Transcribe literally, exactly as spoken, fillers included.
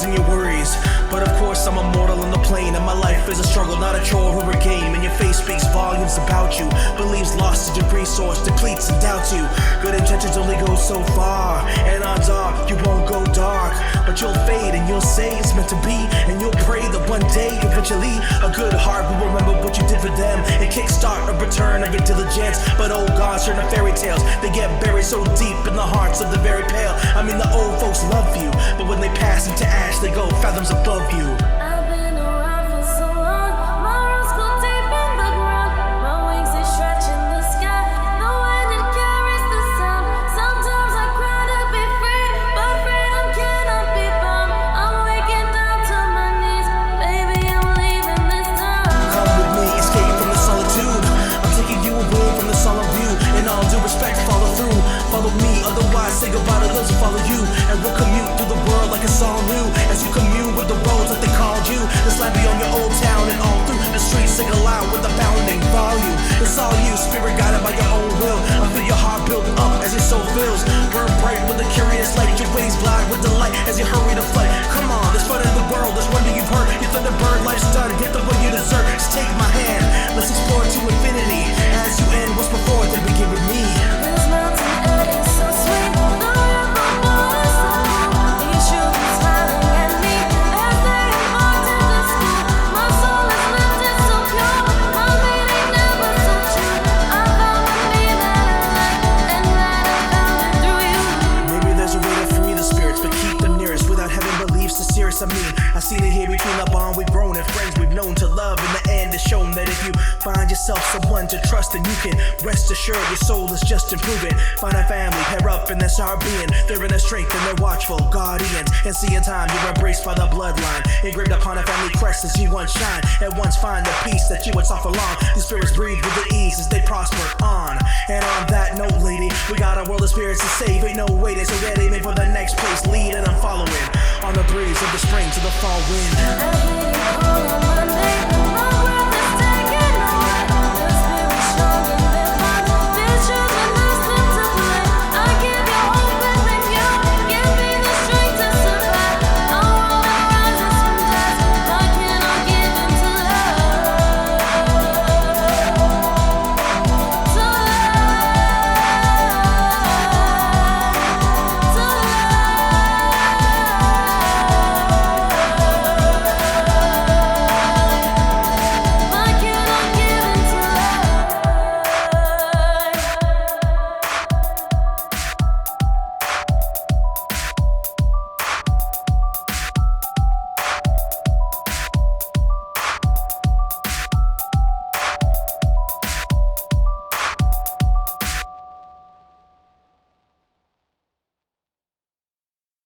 and your worries. But of course I'm immortal on the plane, and my life is a struggle, not a chore or a game. And your face speaks volumes about you. Believes lost is your resource, depletes and doubts you. Good intentions only go so far, and odds are you won't go dark. But you'll fade and you'll say it's meant to be, and you'll pray that one day eventually a good heart will remember what you did for them and kickstart a return or get diligence. But old gods turn to fairy tales, they get buried so deep in the hearts of the very pale. I mean the old folks love you, but when they pass into ash they go fathoms above you. I've been around for so long, my roots go deep in the ground, my wings they stretch in the sky, the wind it carries the sound. Sometimes I cry to be free, but freedom cannot be bound. I'm waking down to my knees, baby I'm leaving this town. Come with me, escape from the solitude, I'm taking you away from the solemn view. In all due respect, follow through, follow me, otherwise say goodbye to those who follow you. And we'll commute through the world like it's all new, as you commune with the roads that they called you. This land beyond your old town, and all through the streets sing aloud with a bounding volume. It's all you, spirit guided by your own will. I feel your heart build up as your soul fills. Burn bright with a curious light, your ways glide with delight as you hurry to flight. Come on, there's fun in the world, there's wonder you've heard. You thought the bird life's done, get the way you deserve. Just take my hand, let's explore to infinity. As you end what's before, then begin with me. This mountain air is so sweet, the river water's so cool. These children smiling at me as they embark to the school. My soul is lifted so pure, my meaning never so true. I found the me that I like, and that I found it through you. Maybe there's a way to free the spirits, but keep them nearest without having beliefs so serious. I mean, I see it here between the bond we've grown and friends we've known to love. In the end, it's shown that if you find yourself someone to trust, then you can rest assured your soul is just improving. Find a family, pair up, and that's our being. They're in their strength and they're watchful guardians. And see in time you're embraced by the bloodline, engraved upon a family crest as you once shine. At once find the peace that you would suffer long. These spirits breathe with the ease as they prosper on. And on that note, lady, we got a world of spirits to save. Ain't no waiting, so get aiming for the next place. Lead and I'm following on the breeze of the spring to the fall wind.